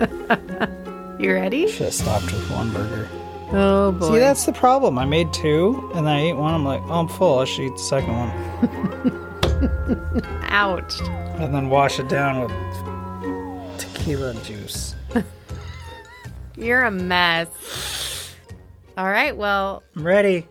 You ready? Should have stopped with one burger. Oh, boy. See, that's the problem. I made two, and then I ate one. I'm like, oh, I'm full. I should eat the second one. Ouch. And then wash it down with tequila juice. You're a mess. All right, well. I'm ready.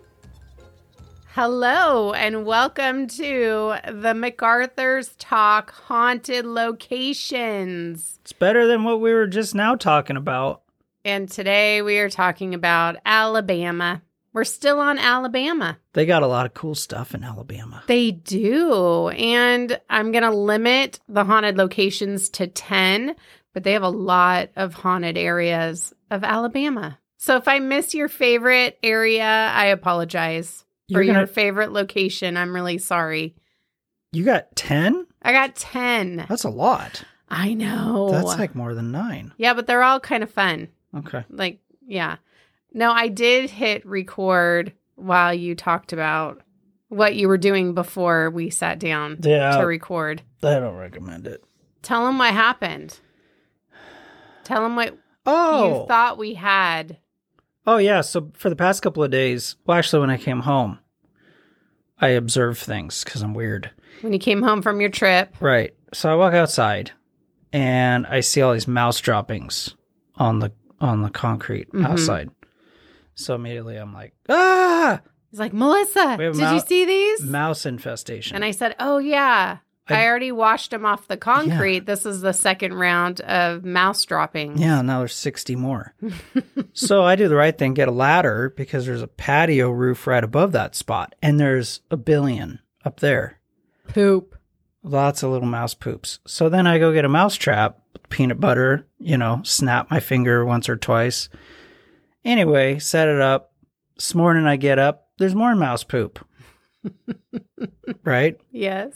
Hello, and welcome to the MacArthur's Talk Haunted Locations. It's better than what we were just now talking about. And today we are talking about Alabama. We're still on Alabama. They got a lot of cool stuff in Alabama. They do. And I'm going to limit the haunted locations to 10, but they have a lot of haunted areas of Alabama. So if I miss your favorite area, I apologize. For your favorite location, I'm really sorry. You got 10? I got 10. That's a lot. I know. That's like more than 9. Yeah, but they're all kind of fun. Okay. Like, yeah. No, I did hit record while you talked about what you were doing before we sat down to record. I don't recommend it. Tell them what happened. Tell them what you thought we had. Oh, yeah. So for the past couple of days, well, actually, when I came home, I observed things because I'm weird. When you came home from your trip. Right. So I walk outside and I see all these mouse droppings on the concrete outside. So immediately I'm like, ah! He's like, Melissa, did you see these? Mouse infestation. And I said, oh, yeah. I already washed them off the concrete. Yeah. This is the second round of mouse droppings. Yeah, now there's 60 more. So I do the right thing, get a ladder because there's a patio roof right above that spot. And there's a billion up there. Poop. Lots of little mouse poops. So then I go get a mouse trap, peanut butter, snap my finger once or twice. Anyway, set it up. This morning I get up, there's more mouse poop. Right? Yes.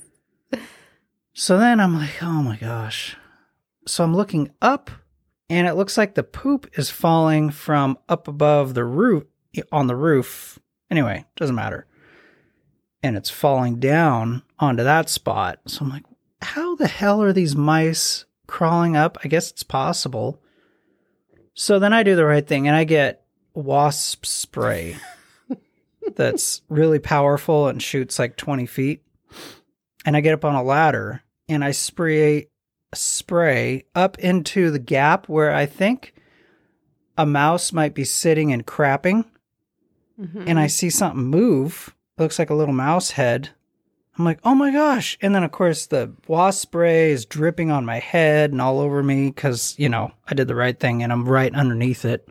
So then I'm like, oh my gosh. So I'm looking up and it looks like the poop is falling from up above the roof, on the roof. Anyway, doesn't matter. And it's falling down onto that spot. So I'm like, how the hell are these mice crawling up? I guess it's possible. So then I do the right thing and I get wasp spray that's really powerful and shoots like 20 feet. And I get up on a ladder and I spray up into the gap where I think a mouse might be sitting and crapping. Mm-hmm. And I see something move. It looks like a little mouse head. I'm like, oh my gosh. And then, of course, the wasp spray is dripping on my head and all over me because, I did the right thing and I'm right underneath it.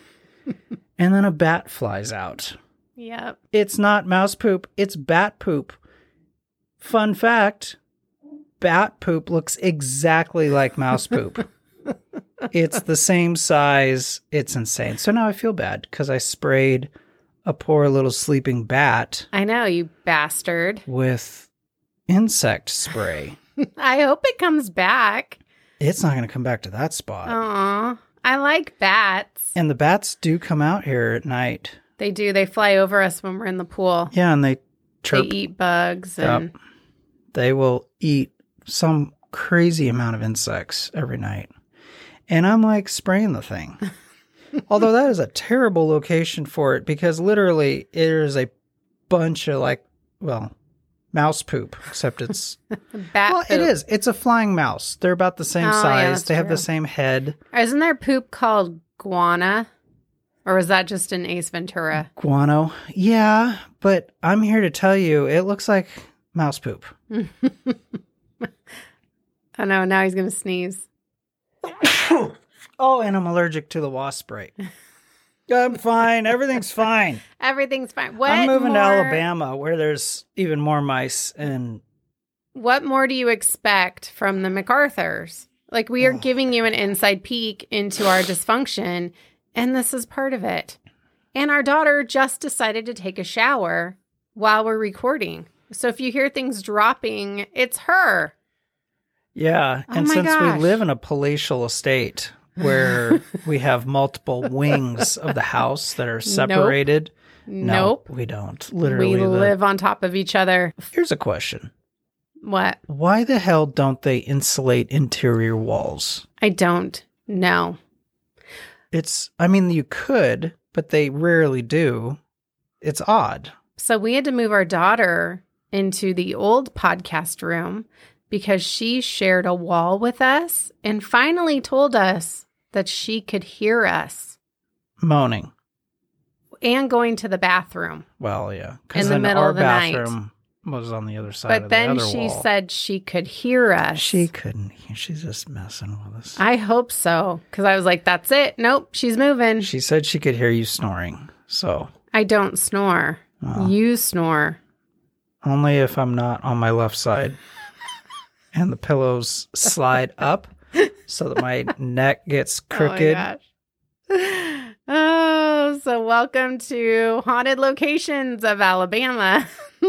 And then a bat flies out. Yep. It's not mouse poop. It's bat poop. Fun fact, bat poop looks exactly like mouse poop. It's the same size. It's insane. So now I feel bad because I sprayed a poor little sleeping bat. I know, you bastard. With insect spray. I hope it comes back. It's not going to come back to that spot. Aw, I like bats. And the bats do come out here at night. They do. They fly over us when we're in the pool. Yeah, and they chirp. They eat bugs. And they will eat some crazy amount of insects every night. And I'm like spraying the thing. Although that is a terrible location for it because literally there's a bunch of mouse poop, except it's bat poop. It is. It's a flying mouse. They're about the same size. They have the same head. Isn't there poop called guana? Or was that just an Ace Ventura? Guano. Yeah, but I'm here to tell you it looks like mouse poop. Oh no, now he's going to sneeze. Oh, and I'm allergic to the wasp spray. I'm fine. Everything's fine. Everything's fine. I'm moving to Alabama where there's even more mice. And what more do you expect from the MacArthurs? Like, we are giving you an inside peek into our dysfunction, and this is part of it. And our daughter just decided to take a shower while we're recording. So if you hear things dropping, it's her. Yeah. And since we live in a palatial estate where we have multiple wings of the house that are separated. Nope. No, we don't. Literally. We live on top of each other. Here's a question. What? Why the hell don't they insulate interior walls? I don't No. You could, but they rarely do. It's odd. So we had to move our daughter into the old podcast room because she shared a wall with us and finally told us that she could hear us. Moaning. And going to the bathroom. Well, yeah. In the middle of the night. Our bathroom was on the other side of the other wall. But then she said she could hear us. She couldn't hear. She's just messing with us. I hope so. Because I was like, that's it. Nope, she's moving. She said she could hear you snoring. So I don't snore. Well, you snore. Only if I'm not on my left side. And the pillows slide up so that my neck gets crooked. Oh, my gosh. So welcome to Haunted Locations of Alabama.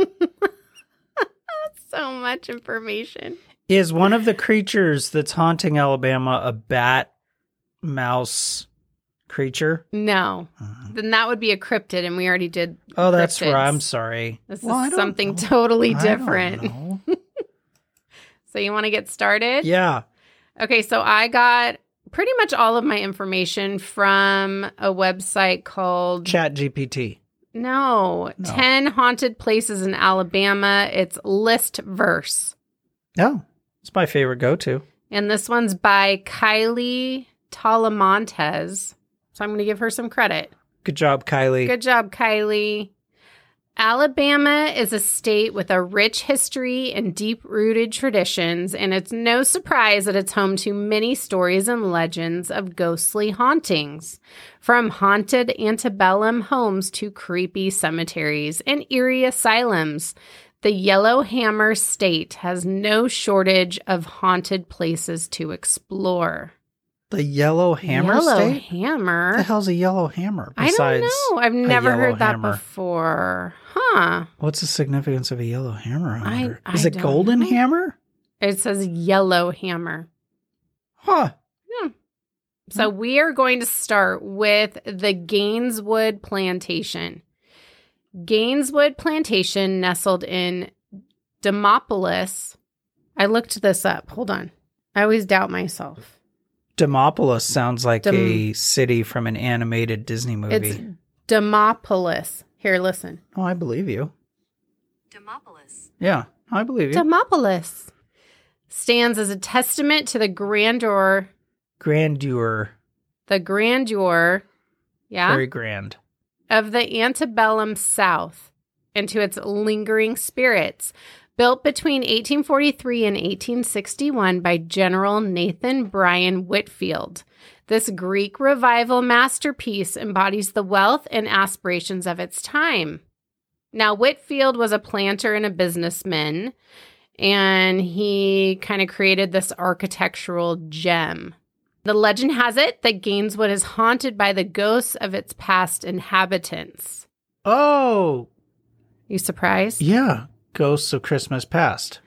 So much information. Is one of the creatures that's haunting Alabama a bat, mouse creature? No. Then that would be a cryptid, and we already did Oh, that's cryptids. right. I'm sorry. This is something totally different. I don't know. So you want to get started? Yeah. Okay, so I got pretty much all of my information from a website called ChatGPT. No, 10 Haunted Places in Alabama. It's Listverse. Oh, it's my favorite go-to. And this one's by Kylie Talamontes. So I'm going to give her some credit. Good job, Kylie. Good job, Kylie. Alabama is a state with a rich history and deep-rooted traditions, and it's no surprise that it's home to many stories and legends of ghostly hauntings. From haunted antebellum homes to creepy cemeteries and eerie asylums, the Yellowhammer State has no shortage of haunted places to explore. The Yellowhammer State? Yellowhammer? What the hell's a Yellowhammer? I don't know. I've never heard that before. Huh. What's the significance of a yellow hammer? Is it golden hammer? It says Yellowhammer. Huh. Yeah. So we are going to start with the Gaineswood Plantation. Gaineswood Plantation, nestled in Demopolis. I looked this up. Hold on. I always doubt myself. Demopolis sounds like a city from an animated Disney movie. It's Demopolis. Here, listen. Oh, I believe you. Demopolis. Yeah, I believe you. Demopolis stands as a testament to the grandeur. The grandeur. Yeah. Very grand. Of the antebellum South and to its lingering spirits. Built between 1843 and 1861 by General Nathan Bryan Whitfield. This Greek revival masterpiece embodies the wealth and aspirations of its time. Now, Whitfield was a planter and a businessman, and he kind of created this architectural gem. The legend has it that Gaineswood is haunted by the ghosts of its past inhabitants. Oh! You surprised? Yeah. Ghosts of Christmas Past.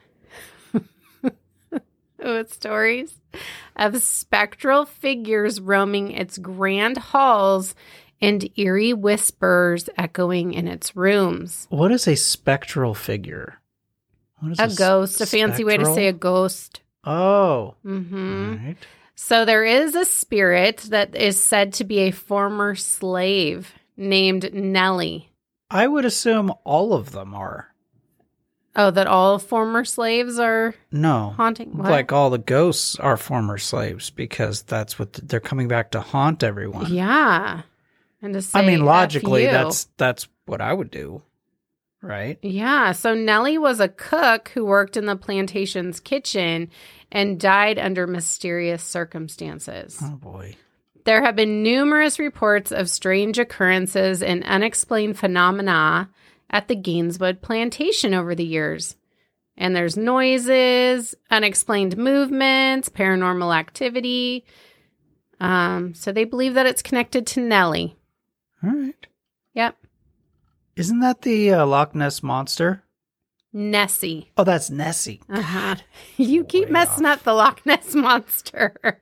With stories of spectral figures roaming its grand halls and eerie whispers echoing in its rooms. What is a spectral figure? What is a ghost, a fancy way to say a ghost. Oh. Mm-hmm. Right. So there is a spirit that is said to be a former slave named Nellie. I would assume all of them are. Oh, that all former slaves are haunting? What? Like all the ghosts are former slaves because that's what they're coming back to haunt everyone. Yeah. And to say, logically, that's what I would do, right? Yeah. So Nellie was a cook who worked in the plantation's kitchen and died under mysterious circumstances. Oh, boy. There have been numerous reports of strange occurrences and unexplained phenomena at the Gaineswood Plantation over the years. And there's noises, unexplained movements, paranormal activity. So they believe that it's connected to Nellie. All right. Yep. Isn't that the Loch Ness Monster? Nessie. Oh, that's Nessie. Uh-huh. You keep messing up the Loch Ness Monster.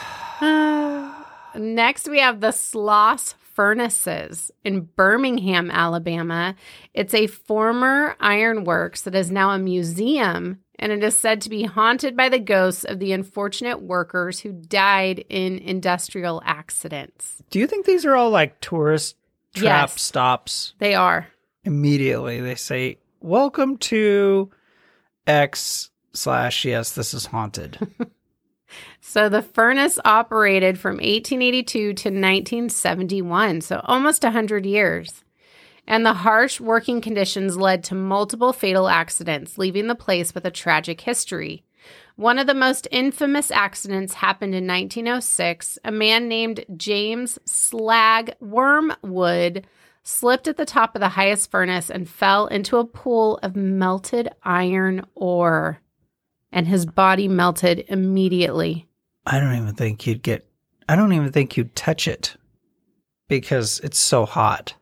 Next, we have the Sloss Furnaces in Birmingham, Alabama. It's a former ironworks that is now a museum and it is said to be haunted by the ghosts of the unfortunate workers who died in industrial accidents. Do you think these are all like tourist trap Yes. stops? They are. Immediately they say, welcome to X/yes, this is haunted. So the furnace operated from 1882 to 1971, so almost 100 years. And the harsh working conditions led to multiple fatal accidents, leaving the place with a tragic history. One of the most infamous accidents happened in 1906. A man named James Slag Wormwood slipped at the top of the highest furnace and fell into a pool of melted iron ore. And his body melted immediately. I don't even think you'd touch it because it's so hot.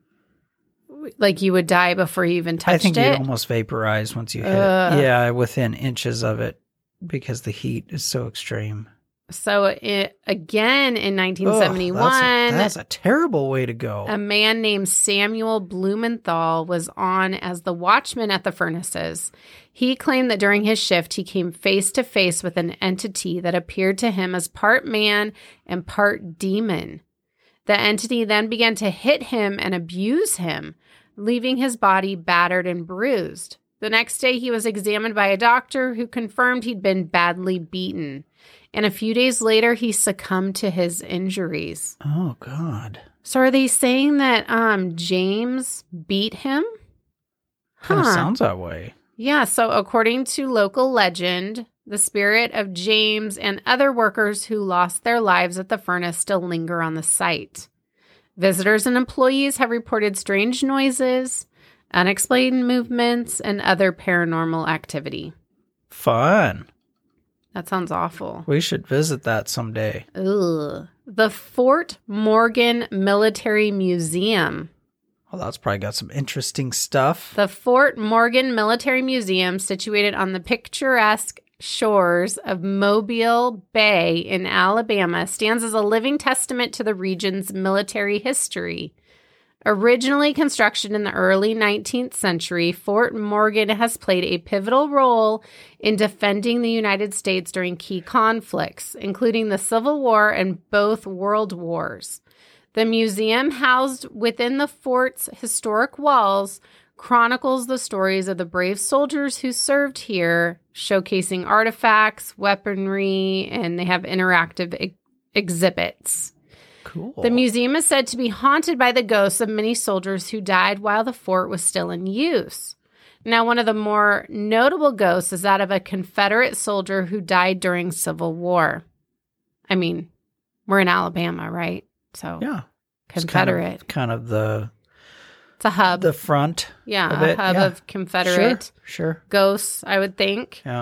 Like you would die before you even touched it? I think you'd almost vaporize once you hit it. Yeah, within inches of it because the heat is so extreme. So again in 1971, that's a terrible way to go. a man named Samuel Blumenthal was on as the watchman at the furnaces. He claimed that during his shift, he came face to face with an entity that appeared to him as part man and part demon. The entity then began to hit him and abuse him, leaving his body battered and bruised. The next day, he was examined by a doctor who confirmed he'd been badly beaten. And a few days later, he succumbed to his injuries. Oh, God. So are they saying that James beat him? Kind of sounds that way. Yeah, so according to local legend, the spirit of James and other workers who lost their lives at the furnace still linger on the site. Visitors and employees have reported strange noises, unexplained movements, and other paranormal activity. Fun. That sounds awful. We should visit that someday. Ugh. The Fort Morgan Military Museum. Well, that's probably got some interesting stuff. The Fort Morgan Military Museum, situated on the picturesque shores of Mobile Bay in Alabama, stands as a living testament to the region's military history. Originally constructed in the early 19th century, Fort Morgan has played a pivotal role in defending the United States during key conflicts, including the Civil War and both World Wars. The museum, housed within the fort's historic walls, chronicles the stories of the brave soldiers who served here, showcasing artifacts, weaponry, and they have interactive exhibits. Cool. The museum is said to be haunted by the ghosts of many soldiers who died while the fort was still in use. Now, one of the more notable ghosts is that of a Confederate soldier who died during Civil War. I mean, we're in Alabama, right? So, yeah. Confederate. It's kind of the... It's a hub. The front. Yeah, of a it. hub Yeah. of Confederate Sure. ghosts, I would think. Yeah.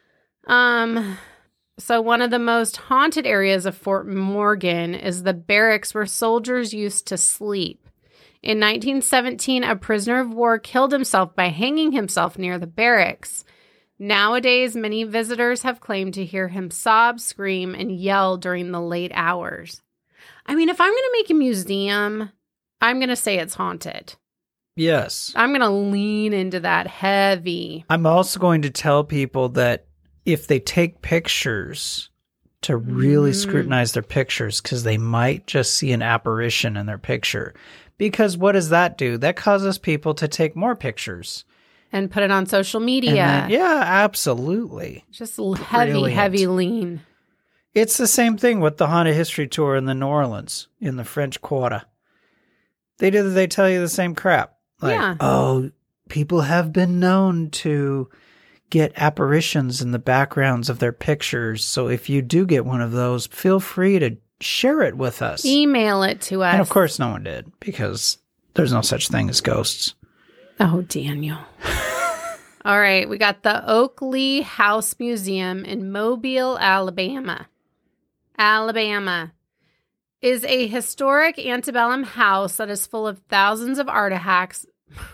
So one of the most haunted areas of Fort Morgan is the barracks where soldiers used to sleep. In 1917, a prisoner of war killed himself by hanging himself near the barracks. Nowadays, many visitors have claimed to hear him sob, scream, and yell during the late hours. I mean, if I'm going to make a museum, I'm going to say it's haunted. Yes. I'm going to lean into that heavy. I'm also going to tell people that if they take pictures, to really scrutinize their pictures, because they might just see an apparition in their picture. Because what does that do? That causes people to take more pictures. And put it on social media. And then, yeah, absolutely. Just heavy lean. It's the same thing with the Haunted History Tour in the New Orleans, in the French Quarter. They tell you the same crap. Like, Yeah. oh, people have been known to get apparitions in the backgrounds of their pictures. So if you do get one of those, feel free to share it with us. Email it to us. And of course no one did, because there's no such thing as ghosts. Oh, Daniel. All right. We got the Oakley House Museum in Mobile, Alabama. Alabama is a historic antebellum house that is full of thousands of artifacts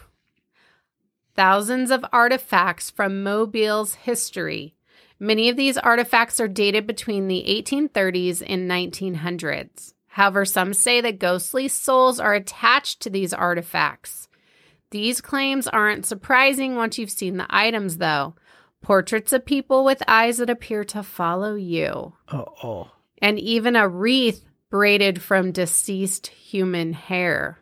from Mobile's history. Many of these artifacts are dated between the 1830s and 1900s. However, some say that ghostly souls are attached to these artifacts. These claims aren't surprising once you've seen the items, though. portraits of people with eyes that appear to follow you, Oh. and even a wreath braided from deceased human hair.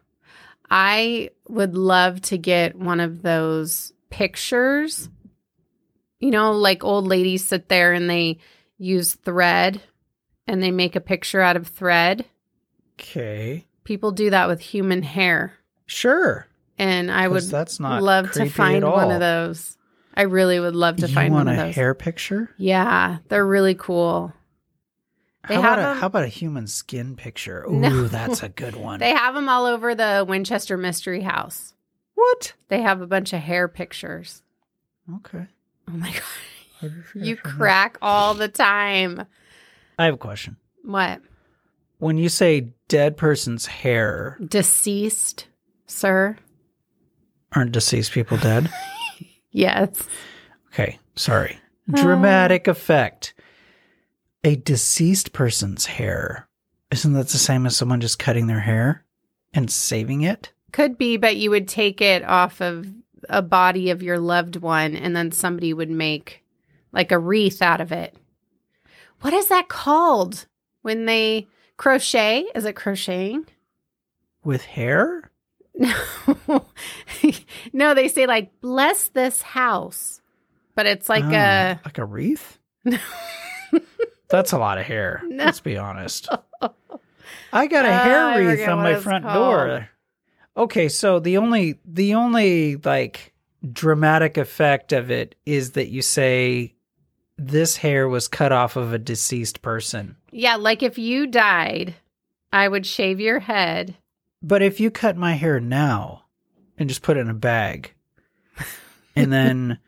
I would love to get one of those pictures. You know, like old ladies sit there and they use thread and they make a picture out of thread. Okay. People do that with human hair. Sure. And I would that's not love to creepy find at one all. of those. I really would love to You find one want of a those. hair picture? Yeah, they're really cool. They have them- How about a human skin picture? Ooh, No. that's a good one. They have them all over the Winchester Mystery House. What? They have a bunch of hair pictures. Okay. Oh my God. You crack all the time. I have a question. What? When you say dead person's hair, Deceased, sir? aren't deceased people dead? Yes. Okay, sorry. Dramatic effect. A deceased person's hair. Isn't that the same as someone just cutting their hair and saving it? Could be, but you would take it off of a body of your loved one and then somebody would make like a wreath out of it. What is that called when they crochet? Is it crocheting? With hair? No. No, they say like, bless this house. But it's like a... Like a wreath? That's a lot of hair. No. Let's be honest. I got a I hair wreath forget on what my it's front called. door. Okay, so the only like dramatic effect of it is that you say this hair was cut off of a deceased person. Yeah, like if you died, I would shave your head. But if you cut my hair now and just put it in a bag, and then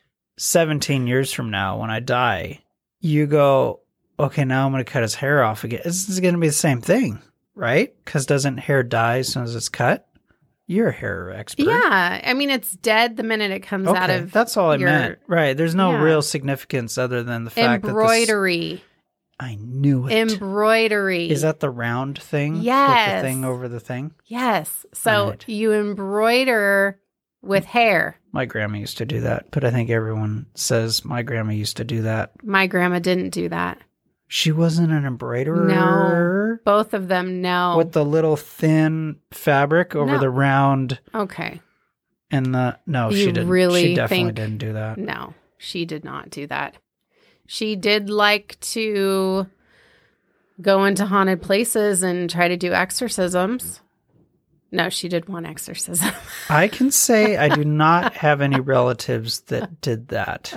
17 years from now when I die, you go, okay, now I'm going to cut his hair off again. This is going to be the same thing, right? Because doesn't hair die as soon as it's cut? You're a hair expert. Yeah, I mean, it's dead the minute it comes out Okay, of that's all I your meant. Right. There's no Yeah. real significance other than the fact embroidery. that I knew it. Embroidery. Is that the round thing? Yes. With the thing over the thing? Yes. So Right. you embroider with hair. My grandma used to do that, but I think everyone says my grandma used to do that. My grandma didn't do that. She wasn't an embroiderer? No. Both of them, no. With the little thin fabric over No. the round Okay. and the... No, You she didn't. really She definitely think- didn't do that. No, she did not do that. She did like to go into haunted places and try to do exorcisms. No, she did one exorcism. I can say I do not have any relatives that did that.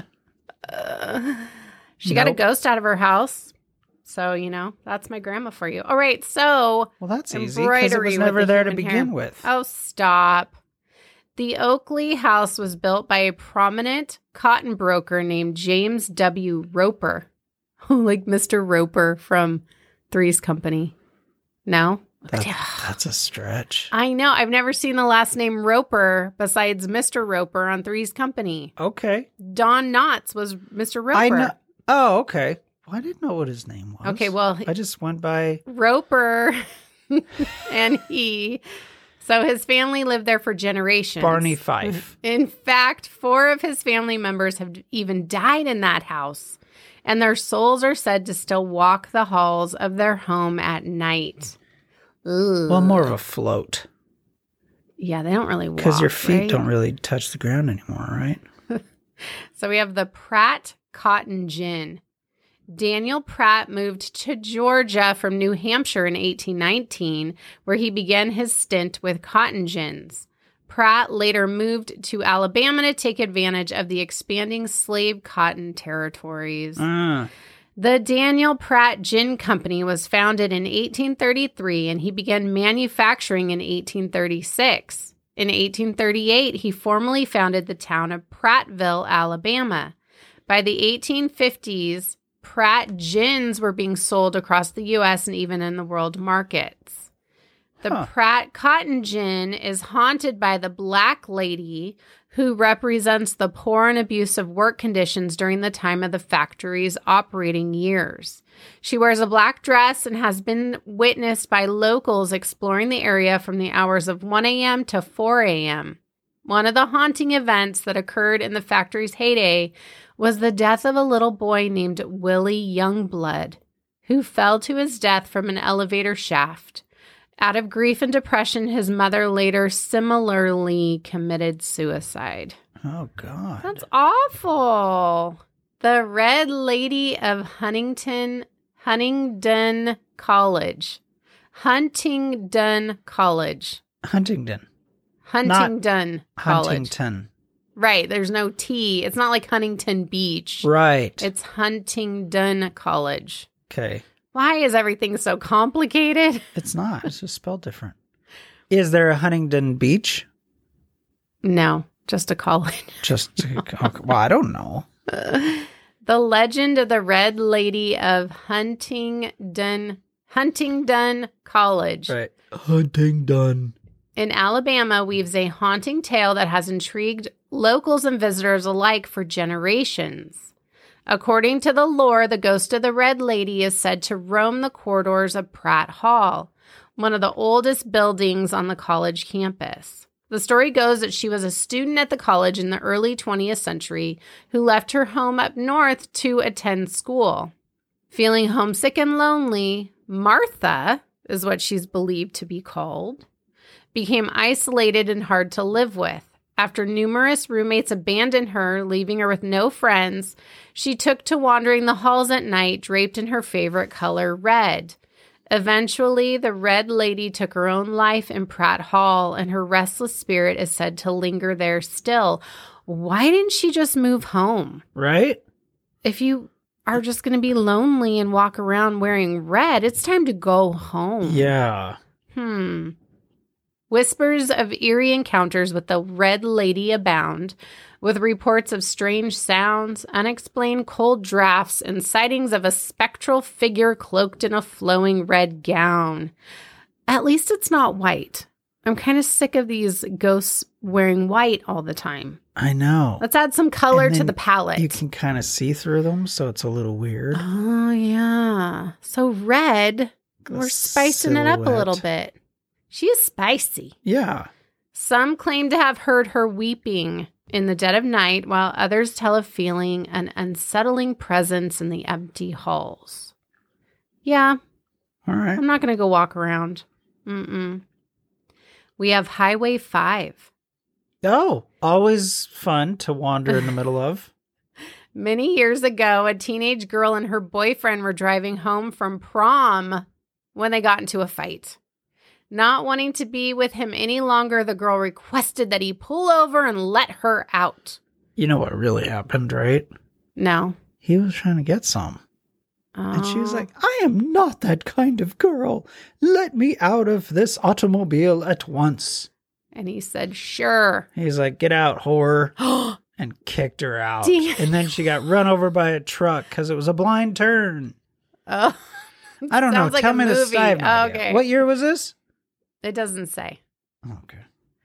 She got a Nope. ghost out of her house. So, you know, that's my grandma for you. All right, so Well, that's easy because it embroidery was with never the there to human begin hair. with. Oh, stop. The Oakley house was built by a prominent cotton broker named James W. Roper. Like Mr. Roper from Three's Company. No? That's a stretch. I know. I've never seen the last name Roper besides Mr. Roper on Three's Company. Okay. Don Knotts was Mr. Roper. I know. Oh, okay. Well, I didn't know what his name was. Okay, well, I just went by. Roper and he. So his family lived there for generations. Barney Fife. In fact, 4 of his family members have even died in that house, and their souls are said to still walk the halls of their home at night. Ugh. Well, more of a float Yeah, they don't really walk. because your feet right? don't really touch the ground anymore, right? So we have the Pratt Cotton Gin. Daniel Pratt moved to Georgia from New Hampshire in 1819, where he began his stint with cotton gins. Pratt later moved to Alabama to take advantage of the expanding slave cotton territories. The Daniel Pratt Gin Company was founded in 1833, and he began manufacturing in 1836. In 1838, he formally founded the town of Prattville, Alabama. By the 1850s, Pratt gins were being sold across the U.S. and even in the world markets. The Pratt Cotton Gin is haunted by the Black Lady, who represents the poor and abusive work conditions during the time of the factory's operating years. She wears a black dress and has been witnessed by locals exploring the area from the hours of 1 a.m. to 4 a.m. One of the haunting events that occurred in the factory's heyday was the death of a little boy named Willie Youngblood, who fell to his death from an elevator shaft. Out of grief and depression, his mother later similarly committed suicide. Oh, God. That's awful. The Red Lady of Huntingdon College. Huntingdon College. Huntington. College. Huntington. Right. There's no T. It's not like Huntington Beach. Right. It's Huntingdon College. Okay. Why is everything so complicated? It's not. It's just spelled different. Is there a Huntington Beach? No, just a college. Well, I don't know. The legend of the Red Lady of Huntingdon College. Right. Huntingdon. In Alabama weaves a haunting tale that has intrigued locals and visitors alike for generations. According to the lore, the ghost of the Red Lady is said to roam the corridors of Pratt Hall, one of the oldest buildings on the college campus. The story goes that she was a student at the college in the early 20th century who left her home up north to attend school. Feeling homesick and lonely, Martha is what she's believed to be called, became isolated and hard to live with. After numerous roommates abandoned her, leaving her with no friends, she took to wandering the halls at night, draped in her favorite color, red. Eventually, the Red Lady took her own life in Pratt Hall, and her restless spirit is said to linger there still. Why didn't she just move home? Right? If you are just going to be lonely and walk around wearing red, it's time to go home. Yeah. Whispers of eerie encounters with the Red Lady abound, with reports of strange sounds, unexplained cold drafts, and sightings of a spectral figure cloaked in a flowing red gown. At least it's not white. I'm kind of sick of these ghosts wearing white all the time. I know. Let's add some color to the palette. You can kind of see through them, so it's a little weird. Oh, yeah. So red, we're spicing it up a little bit. She is spicy. Yeah. Some claim to have heard her weeping in the dead of night, while others tell of feeling an unsettling presence in the empty halls. Yeah. All right. I'm not going to go walk around. We have Highway 5. Oh, always fun to wander in the middle of. Many years ago, a teenage girl and her boyfriend were driving home from prom when they got into a fight. Not wanting to be with him any longer, the girl requested that he pull over and let her out. You know what really happened, right? No. He was trying to get some. And she was like, I am not that kind of girl. Let me out of this automobile at once. And he said, sure. He's like, get out, whore. And kicked her out. Damn. And then she got run over by a truck because it was a blind turn. Oh, I don't know. sounds like Tell a me the movie. side. Okay. What year was this? It doesn't say. Okay.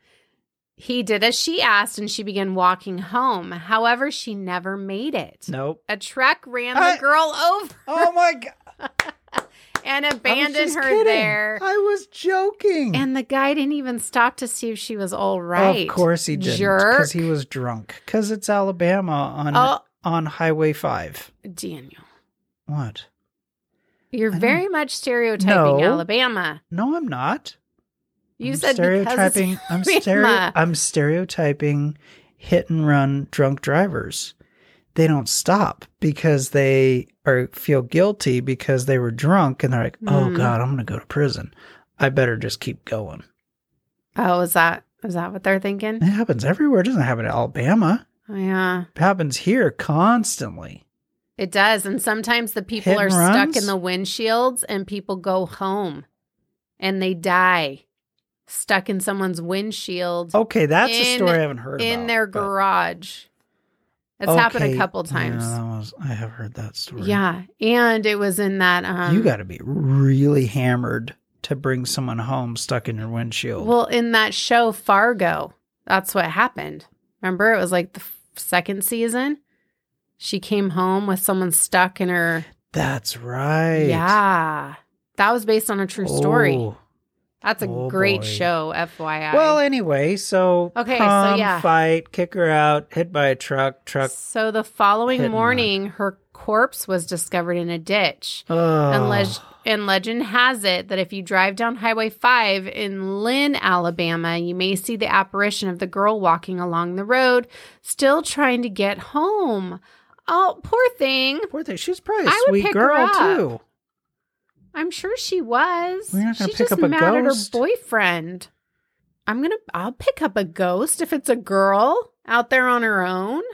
He did as she asked, and she began walking home. However, she never made it. Nope. A truck ran the girl over Oh my God. and I was abandoned just her kidding. there. I was joking. And the guy didn't even stop to see if she was all right. Of course he didn't. Jerk. Because he was drunk. Because it's Alabama on Highway 5. Daniel, What? you're I very much stereotyping No. Alabama. No, I'm not. You I'm said because it's Alabama. I'm stereotyping hit and run drunk drivers. They don't stop because they feel guilty because they were drunk and they're like, oh God, I'm going to go to prison. I better just keep going. Oh, is that what they're thinking? It happens everywhere. It doesn't happen in Alabama. Oh, yeah. It happens here constantly. It does. And sometimes the people Hit are and stuck runs? in the windshields and people go home and they die stuck in someone's windshield Okay, that's a in- story I haven't heard about. in their but- garage. It's happened a Okay, couple times. Yeah, I have heard that story. Yeah. And it was in that. You got to be really hammered to bring someone home stuck in your windshield. Well, in that show Fargo, that's what happened. Remember, it was like the second season. She came home with someone stuck in her. That's right. Yeah. That was based on a true story. Oh, That's a Oh, great boy. show, FYI. Well, anyway, so Okay, so prom, yeah. fight, kick her out, hit by a truck. So the following hit and morning, her corpse was discovered in a ditch. Oh, And legend has it that if you drive down Highway 5 in Lynn, Alabama, you may see the apparition of the girl walking along the road, still trying to get home. Oh, poor thing. poor thing. She's probably a I would sweet pick her girl up. too. I'm sure she was. We're not gonna She's pick just up a mad at her ghost. boyfriend. I'll pick up a ghost if it's a girl out there on her own.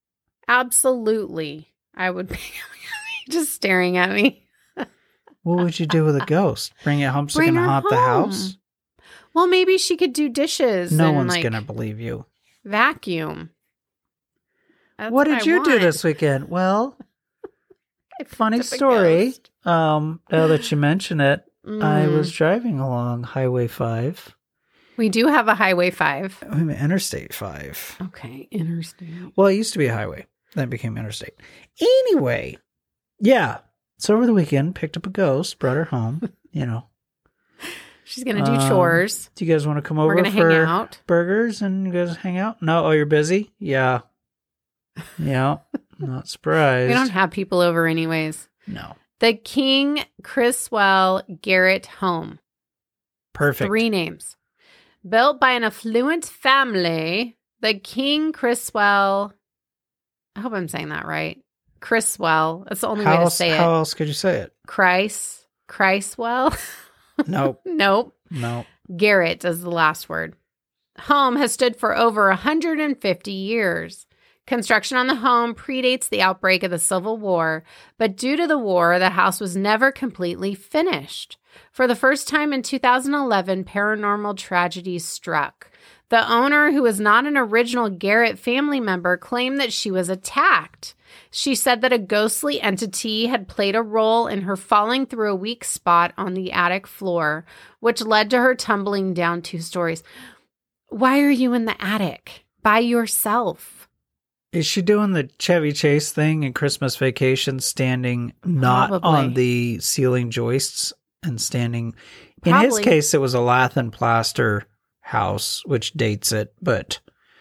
Absolutely. I would pick just staring at me. What would you do with a ghost? Bring it home so you Bring can her haunt the home. house? Well, maybe she could do dishes No and one's gonna believe you. vacuum. That's What did I you do want. this weekend? Well, I funny picked up a story. ghost. Now that you mention it, I Mm. was driving along Highway 5. We do have a Highway 5. I mean, Interstate 5. Okay, interstate. Well, it used to be a highway. Then it became interstate. Anyway, yeah. So over the weekend, picked up a ghost, brought her home. You know. She's going to do chores. Do you guys want to come We're over going to for hang out. burgers and you guys hang out? No? Oh, you're busy? Yeah. Yeah. Not surprised. We don't have people over anyways. No. The King Criswell Garrett home. Perfect. 3 names. Built by an affluent family, the King Criswell, I hope I'm saying that right. Criswell. That's the only way to say How it. else could you say it? Criswell? Nope. Nope. No. Garrett is the last word. Home has stood for over 150 years. Construction on the home predates the outbreak of the Civil War, but due to the war, the house was never completely finished. For the first time in 2011, paranormal tragedy struck. The owner, who was not an original Garrett family member, claimed that she was attacked. She said that a ghostly entity had played a role in her falling through a weak spot on the attic floor, which led to her tumbling down 2 stories. Why are you in the attic by yourself? Is she doing the Chevy Chase thing in Christmas Vacation, standing not Probably. on the ceiling joists and standing? In his Probably. case, it was a lath and plaster house, which dates it, but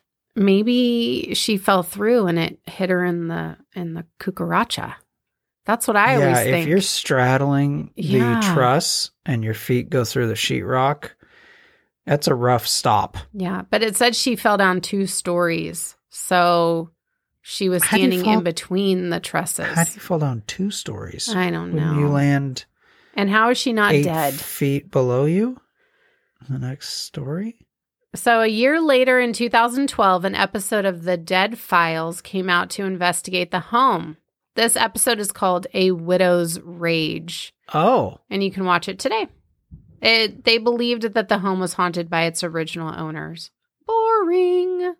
Maybe she fell through and it hit her in the cucaracha. That's what I always think. if you're straddling Yeah. the truss and your feet go through the sheetrock, that's a rough stop. Yeah, but it said she fell down 2 stories. So she was How do you standing fall- in between the trusses. How do you fall down 2 stories? I don't Wouldn't know. you land And how is she not 8 dead? feet below you? The next story? So a year later in 2012, an episode of The Dead Files came out to investigate the home. This episode is called A Widow's Rage, Oh, and you can watch it today. They believed that the home was haunted by its original owners. Boring.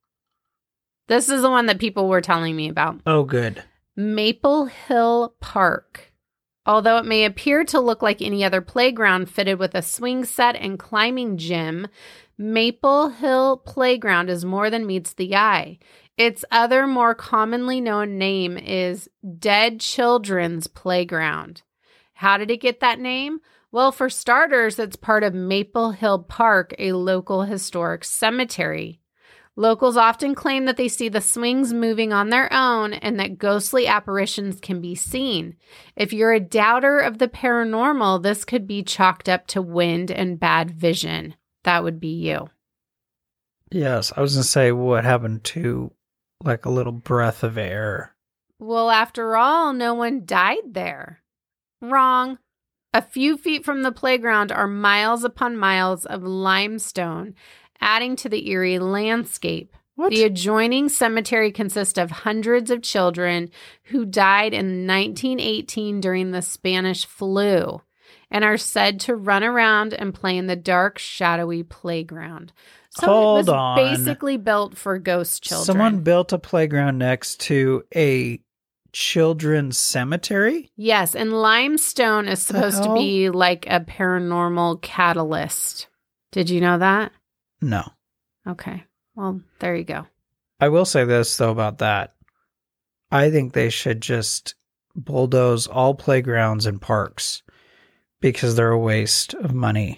This is the one that people were telling me about. oh, good. Maple Hill Park. Although it may appear to look like any other playground fitted with a swing set and climbing gym, Maple Hill Playground is more than meets the eye. Its other more commonly known name is Dead Children's Playground. How did it get that name? Well, for starters, it's part of Maple Hill Park, a local historic cemetery. Locals often claim that they see the swings moving on their own and that ghostly apparitions can be seen. If you're a doubter of the paranormal, this could be chalked up to wind and bad vision. That would be you. Yes, I was going to say what happened to like a little breath of air. Well, after all, no one died there. Wrong. A few feet from the playground are miles upon miles of limestone, adding to the eerie landscape. What? The adjoining cemetery consists of hundreds of children who died in 1918 during the Spanish flu and are said to run around and play in the dark, shadowy playground. So Hold it was on. basically built for ghost children. Someone built a playground next to a children's cemetery? Yes, and limestone is supposed to hell? be like a paranormal catalyst. Did you know that? No. Okay. Well, there you go. I will say this, though, about that. I think they should just bulldoze all playgrounds and parks because they're a waste of money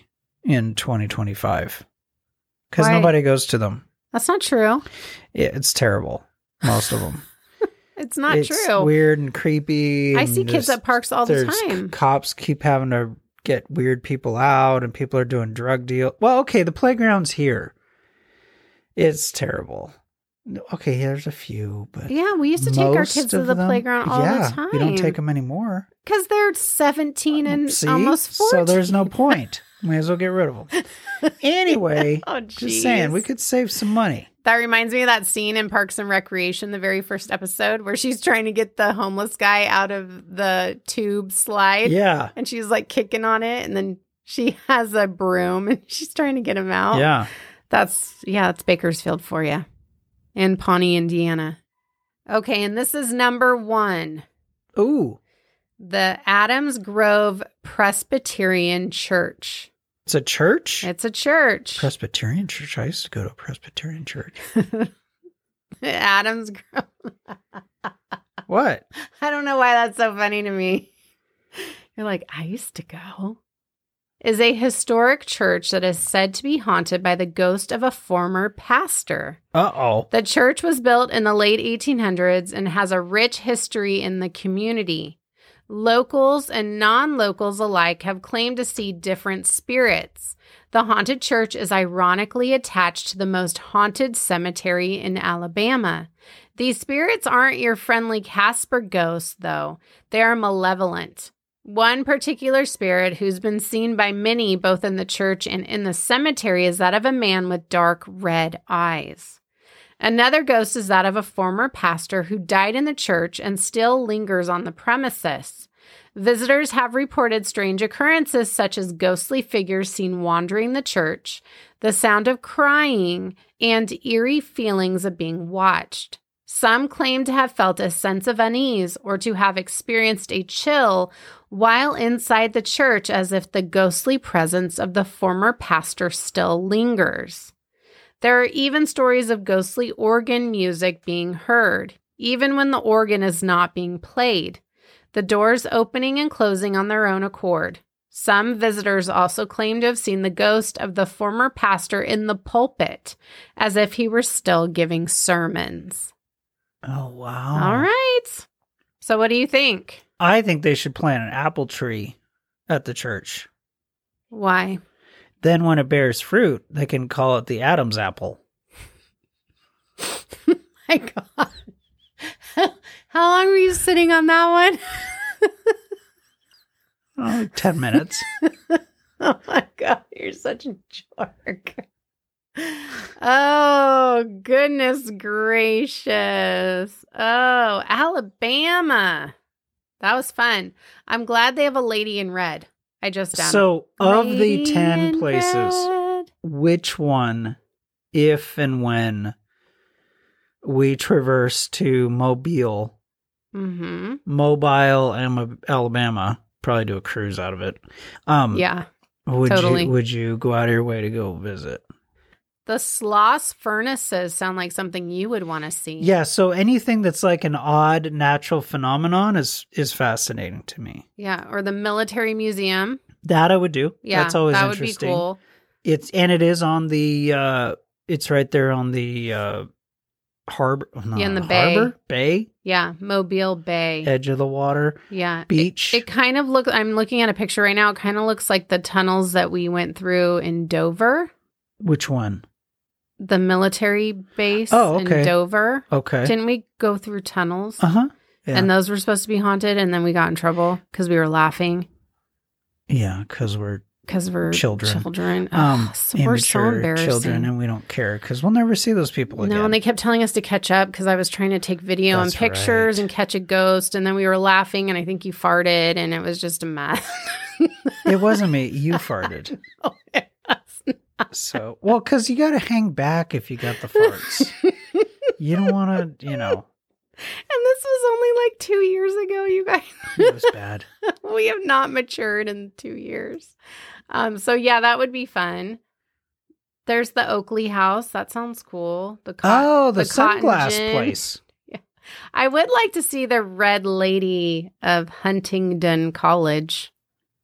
in 2025 because Why? nobody goes to them. That's not true. It's terrible. Most of them. It's not It's true. weird and creepy. I and see kids just- at parks all the there's time. Cops keep having to get weird people out, and people are doing drug deal. Well, okay, the playground's here. It's terrible. Okay, there's a few, but Yeah, we used to take our most kids to of the them- playground all the time. we don't take them anymore. Because they're 17 and See? almost 14. So there's no point. May as well get rid of them. Anyway, Oh, just saying, we jeez. could save some money. That reminds me of that scene in Parks and Recreation, the very first episode, where she's trying to get the homeless guy out of the tube slide. Yeah, And she's like kicking on it. And then she has a broom and she's trying to get him out. yeah. That's Bakersfield for you. And Pawnee, Indiana. Okay, and this is number 1. Ooh, The Adams Grove Presbyterian Church. it's a church? It's a church. Presbyterian church. I used to go to a Presbyterian church. Adams Grove. What? I don't know why that's so funny to me. You're like, I used to go. Is a historic church that is said to be haunted by the ghost of a former pastor. Uh-oh. The church was built in the late 1800s and has a rich history in the community. Locals and non-locals alike have claimed to see different spirits. The haunted church is ironically attached to the most haunted cemetery in Alabama. These spirits aren't your friendly Casper ghosts, though. They are malevolent. One particular spirit who's been seen by many both in the church and in the cemetery is that of a man with dark red eyes. Another ghost is that of a former pastor who died in the church and still lingers on the premises. Visitors have reported strange occurrences such as ghostly figures seen wandering the church, the sound of crying, and eerie feelings of being watched. Some claim to have felt a sense of unease or to have experienced a chill while inside the church as if the ghostly presence of the former pastor still lingers. There are even stories of ghostly organ music being heard, even when the organ is not being played, the doors opening and closing on their own accord. Some visitors also claim to have seen the ghost of the former pastor in the pulpit, as if he were still giving sermons. Oh, wow. All right. So what do you think? I think they should plant an apple tree at the church. Why? Then when it bears fruit, they can call it the Adam's apple. My God. How long were you sitting on that one? Oh, 10 minutes. Oh my God, you're such a jerk. Oh, goodness gracious. Oh, Alabama. That was fun. I'm glad they have a lady in red. I just found So, of the Lady 10 in places, red. which one, if and when we traverse to Mobile, Alabama, probably do a cruise out of it. Yeah. Would totally. you go out of your way to go visit? The Sloss furnaces sound like something you would want to see. Yeah, so anything that's like an odd natural phenomenon is fascinating to me. Yeah. Or the military museum. That I would do. Yeah. That's always that would be interesting. cool. It is on the it's right there on the harbor. No, Yeah, in the bay. harbor? Bay? Yeah. Mobile Bay. Edge of the water. Yeah. Beach. It kind of looks, I'm looking at a picture right now. It kind of looks like the tunnels that we went through in Dover, Which one? the military base Oh, okay. in Dover. Okay. Didn't we go through tunnels? Uh-huh. Yeah. And those were supposed to be haunted, and then we got in trouble because we were laughing Yeah, because we're because we're Children. Children. Ugh, so we're so immature embarrassing. children, and we don't care because we'll never see those people again. No, and they kept telling us to catch up because I was trying to take video and That's pictures right. and catch a ghost, and then we were laughing, and I think you farted, and it was just a mess. It wasn't me. You farted. Oh, it was. So, well, because you got to hang back if you got the farts. You don't want to, And this was only like 2 years ago, you guys. it was bad. We have not matured in 2 years. So yeah, that would be fun. There's the Oakley house. That sounds cool. The The cotton sunglass gin. place. I would like to see the Red Lady of Huntingdon College.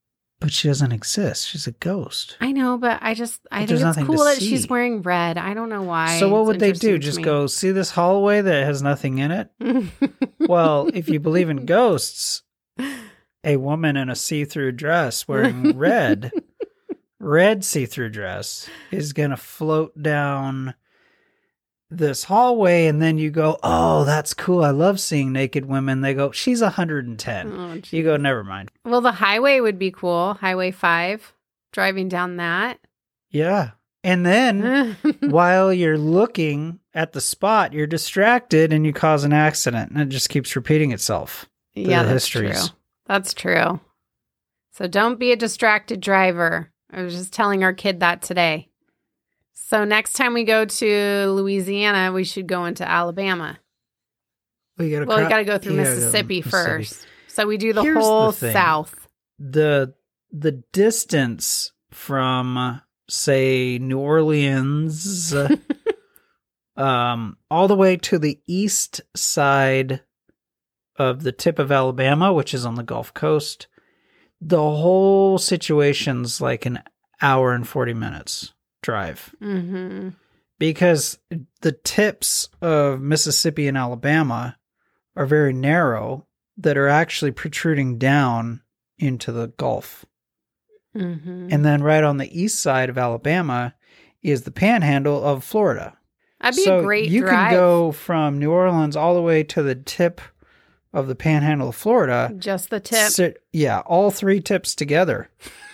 But she doesn't exist. She's a ghost. I know, but I think there's it's nothing cool to that see. she's wearing red. I don't know why. So what It's would they do? interesting to Just me. go, see this hallway that has nothing in it? Well, if you believe in ghosts, a woman in a see-through dress wearing red see-through dress is going to float down this hallway, and then you go, oh, that's cool. I love seeing naked women. They go, she's 110. Oh, geez. You go, never mind. Well, the highway would be cool. Highway 5, driving down that. Yeah. And then while you're looking at the spot, you're distracted and you cause an accident, and it just keeps repeating itself. Yeah, The that's histories. true. That's true. So don't be a distracted driver. I was just telling our kid that today. So next time we go to Louisiana, we should go into Alabama. We got Well, we got to go through Mississippi first. So we do the Here's whole the thing. South. The distance from, say, New Orleans all the way to the east side of the tip of Alabama, which is on the Gulf Coast, the whole situation's like an hour and 40 minutes drive. Mm-hmm. Because the tips of Mississippi and Alabama are very narrow, that are actually protruding down into the Gulf. Mm-hmm. And then right on the east side of Alabama is the panhandle of Florida. That'd be So a great you drive. can go from New Orleans all the way to the tip of the panhandle of Florida. Just the tip. Yeah, all three tips together.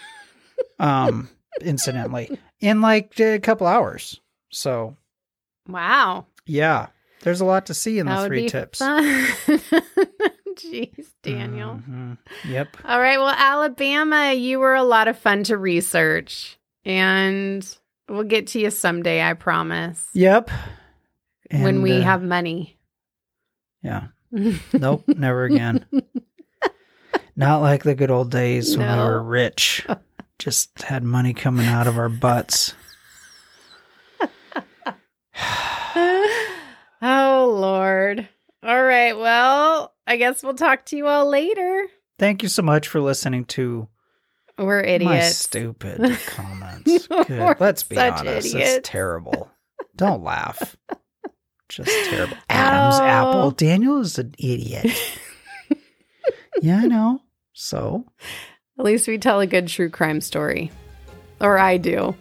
Incidentally, in like a couple hours. So, Wow. yeah, there's a lot to see in That the would three be tips. fun. Jeez, Daniel. Mhm. Yep. All right. Well, Alabama, you were a lot of fun to research. And we'll get to you someday, I promise. Yep. when And, we have money. Yeah. Nope, never again. Not like the good old days when we No. were rich. Just had money coming out of our butts. Oh, Lord. All right. Well, I guess we'll talk to you all later. Thank you so much for listening to We're my idiots. stupid comments. We're Good. Let's be such honest. idiots. It's terrible. Don't laugh. Just terrible. Adam's Ow. apple. Daniel is an idiot. Yeah, I know. So, At least we tell a good true crime story. Or I do.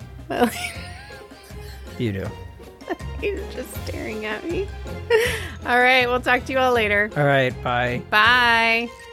you do. He's just staring at me. All right. We'll talk to you all later. All right. Bye. Bye.